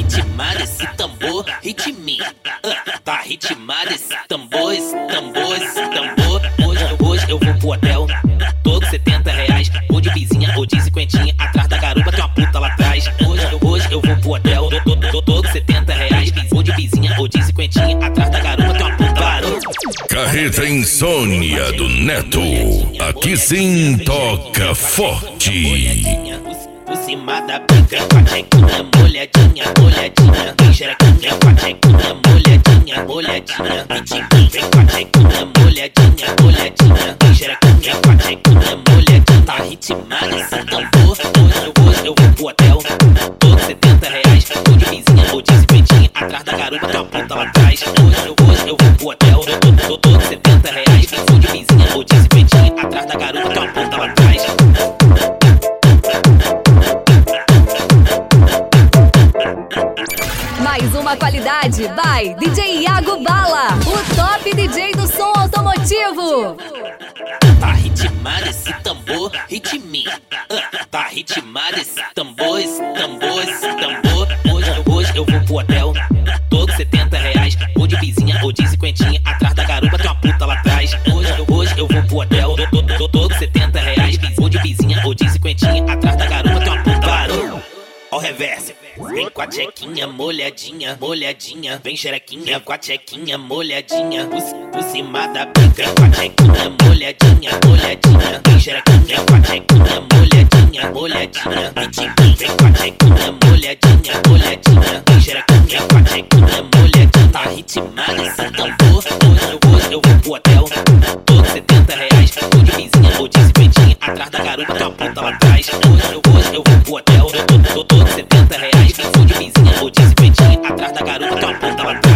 ritmado esse tambor, ritme. Tá ritmado esse tambor, esse tambor, esse tambor. Hoje eu vou pro hotel, todo R$70. Ou de vizinha ou de cinquentinha, atrás da garupa tem uma puta lá atrás. Hoje eu vou pro hotel, todo R$70. Ou de vizinha ou de cinquentinha, atrás da garupa tem uma puta lá. Carreta Insônia do Neto. Aqui sim toca forte. Por cima da pica, com a tchequinha molhadinha, molhadinha. Vem xerequinha com a tchequinha molhadinha, molhadinha. Vem com a tchequinha molhadinha, molhadinha. Vem xerequinha com a tchequinha molhadinha. Tá ritmado esse tambor. Hoje eu vou pro hotel, todo R$70. Ou de vizinha ou de cinquentinha, atrás da garupa tem uma puta lá atrás. Hoje eu vou pro hotel, todo R$70. Ou de vizinha ou de cinquentinha, atrás da garupa tem uma puta lá atrás. Mais uma qualidade by DJ Iago Bala, o top DJ do som automotivo. Tá ritmado esse tambor, ritme. Tá ritmado esse tambor, esse tambor, esse tambor. Hoje eu vou pro hotel, todo R$70. Ou de vizinha ou de cinquentinha, atrás da garupa tem uma puta lá atrás. Hoje eu vou pro hotel, todo R$70. Ou de vizinha ou de cinquentinha, atrás da garupa tem uma puta lá. Ó o reverse. Vem com a tchequinha molhadinha, molhadinha. Vem xerequinha com a tchequinha molhadinha. Por cima da pica, com a tchequinha molhadinha, molhadinha. Vem xerequinha com a tchequinha molhadinha, molhadinha. Vem com a tchequinha molhadinha, molhadinha. Vem xerequinha com a tchequinha molhadinha. Tá ritmado esse tambor. Hoje eu vou pro hotel, todo R$70. Ou de vizinha ou de cinquentinha, atrás da garupa tem uma puta lá atrás. Hoje eu vou pro hotel, todo R$70. Ou de vizinha ou de cinquentinha, atrás da garupa tem uma puta lá atrás.